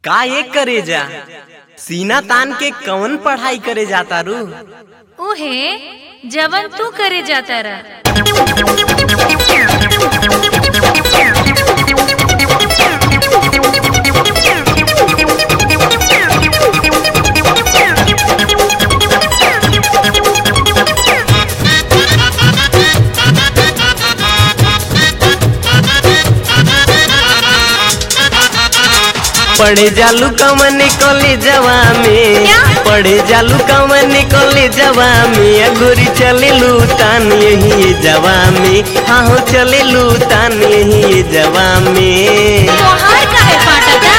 का ये करे जा सीना तान के कौन पढ़ाई करे जाता रू? उहे जवन तू करे जाता रा। पढ़े जालू कमन कॉलेजवा में, पढ़े जालू कमन कॉलेजवा में, गोरी चले लूटान यही जवा में, हाँ हो चले लूटान यही जवा में। तोहार काहे फाटता?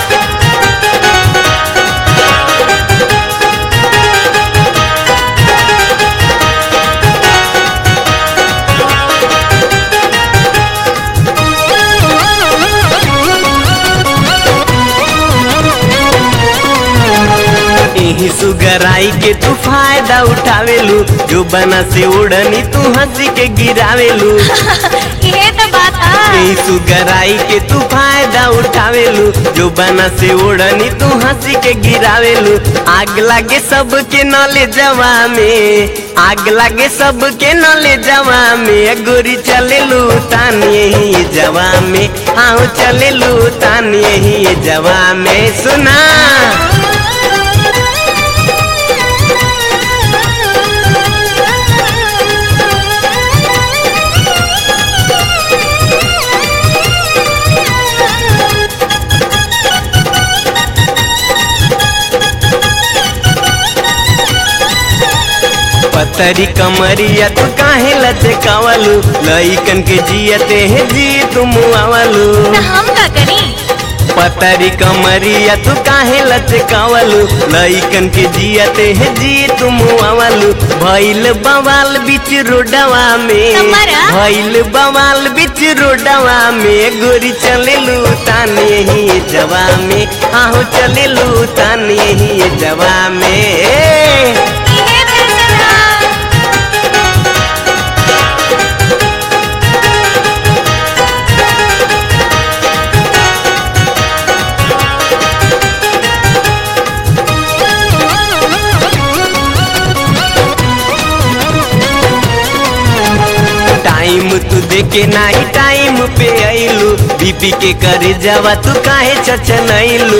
यही सुगराई के तू फायदा उठावेलू, जो बना से उड़नी तू हंसी के गिरावेलू। ये तो बात है। यही सुगराई के तू फायदा उठावेलू, जो बना से उड़नी तू हंसी के गिरावेलू। आग लागे सबके नॉलेजवा में, आग लागे सबके नॉलेजवा में, गोरी चले लूटान यही जवा में, हाँ चले लूटान यही जवा में। सुना पतरी कमरिया तू काहे लचकावलू, लइकन के जियते है जी तुम आवलू। तो हम का करी? पतरी कमरिया तू काहे लचकावलू, लइकन के जियते है जी तुम आवलू। भइल बवाल बीच रोडवा में, तुम्हारा? भइल बवाल बीच रोडवा में, गोरी चले लूटान यही जवा में, हाँ चले लूटान यही जवा में। टाइम तू देके नाही टाइम पे आइलू, बीपी के करे जावा तू काहे चचनैलू।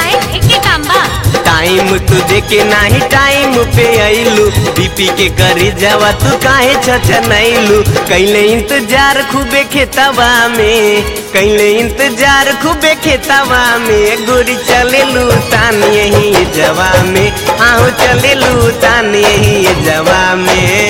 टाइम तू देके नाही टाइम पे आइलू, बीपी के करे जावा तू काहे चचनैलू। कैले इंतजार खूबे खेतवा में, कैले इंतजार खूबे खेतवा में, गोरी चले लूटान यही जवा में, हाँ चले लूटान यही जवा में।